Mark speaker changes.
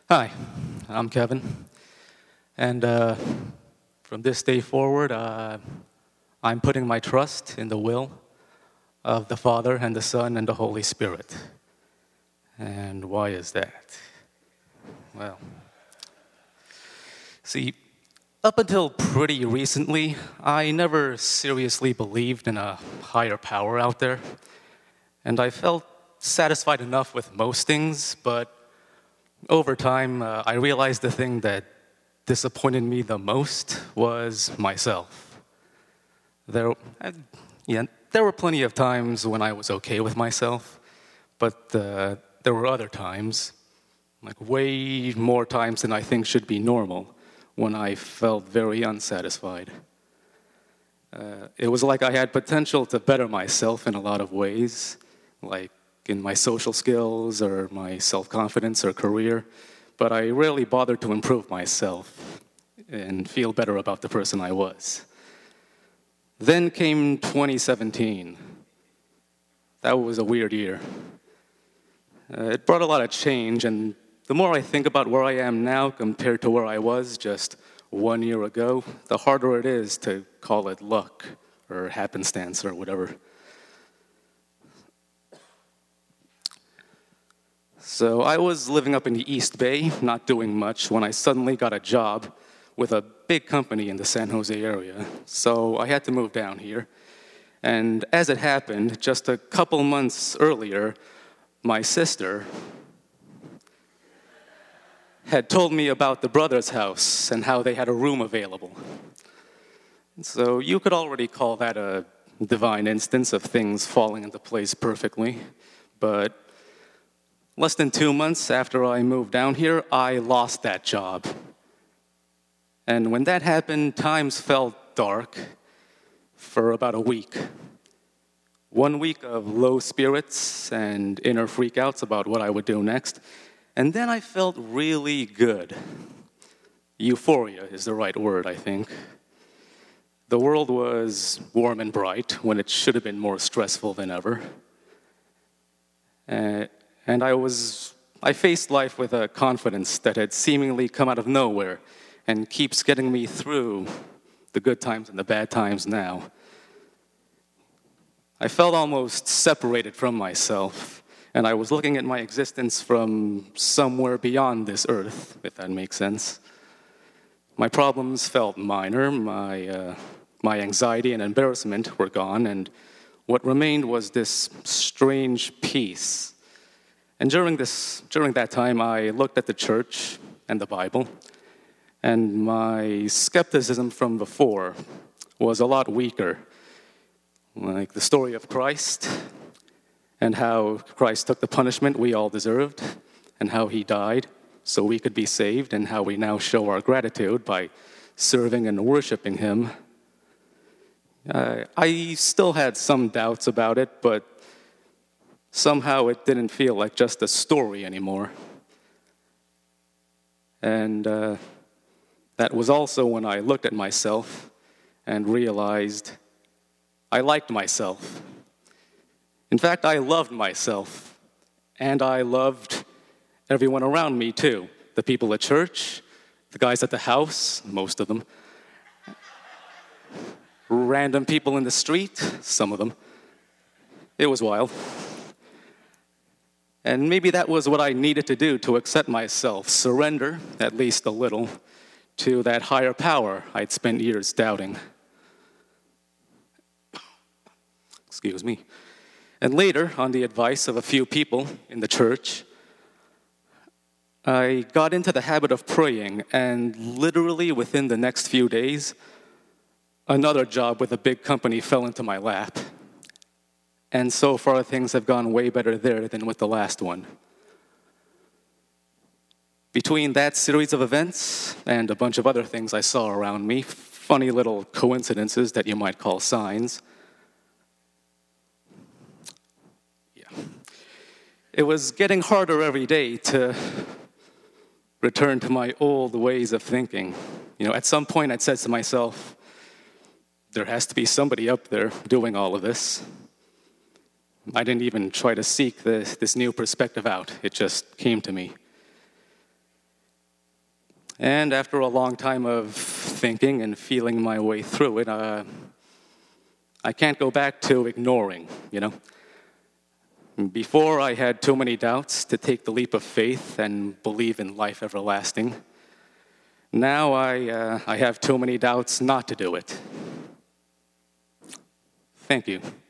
Speaker 1: Hi, I'm Kevin, and from this day forward, I'm putting my trust in the will of the Father and the Son and the Holy Spirit. And why is that? Well, see, up until pretty recently, I never seriously believed in a higher power out there, and I felt satisfied enough with most things, but over time, I realized the thing that disappointed me the most was myself. There, uh, there were plenty of times when I was okay with myself, but there were other times, like way more times than I think should be normal, when I felt very unsatisfied. It was like I had potential to better myself in a lot of ways, like in my social skills or my self-confidence or career, but I rarely bothered to improve myself and feel better about the person I was. Then came 2017. That was a weird year. It brought a lot of change, and the more I think about where I am now compared to where I was just 1 year ago, the harder it is to call it luck or happenstance or whatever. So I was living up in the East Bay, not doing much, when I suddenly got a job with a big company in the San Jose area. So I had to move down here. And as it happened, just a couple months earlier, my sister had told me about the Brothers House and how they had a room available. So you could already call that a divine instance of things falling into place perfectly. But less than 2 months after I moved down here, I lost that job. And when that happened, times felt dark for about a week. 1 week of low spirits and inner freakouts about what I would do next. And then I felt really good. Euphoria is the right word, I think. The world was warm and bright when it should have been more stressful than ever. And I faced life with a confidence that had seemingly come out of nowhere and keeps getting me through the good times and the bad times now. I felt almost separated from myself, and I was looking at my existence from somewhere beyond this earth, if that makes sense. My problems felt minor, my anxiety and embarrassment were gone, and what remained was this strange peace. And during that time, I looked at the church and the Bible, and my skepticism from before was a lot weaker. Like the story of Christ, and how Christ took the punishment we all deserved, and how he died so we could be saved, and how we now show our gratitude by serving and worshiping him. I still had some doubts about it, but somehow it didn't feel like just a story anymore. And that was also when I looked at myself and realized I liked myself. In fact, I loved myself. And I loved everyone around me too. The people at church, the guys at the house, most of them. Random people in the street, some of them. It was wild. And maybe that was what I needed to do to accept myself, surrender, at least a little, to that higher power I'd spent years doubting. Excuse me. And later, on the advice of a few people in the church, I got into the habit of praying, and literally within the next few days, another job with a big company fell into my lap. And so far, things have gone way better there than with the last one. Between that series of events and a bunch of other things I saw around me, funny little coincidences that you might call signs, it was getting harder every day to return to my old ways of thinking. At some point I'd said to myself, there has to be somebody up there doing all of this. I didn't even try to seek this new perspective out. It just came to me. And after a long time of thinking and feeling my way through it, I can't go back to ignoring, Before, I had too many doubts to take the leap of faith and believe in life everlasting. Now I have too many doubts not to do it. Thank you.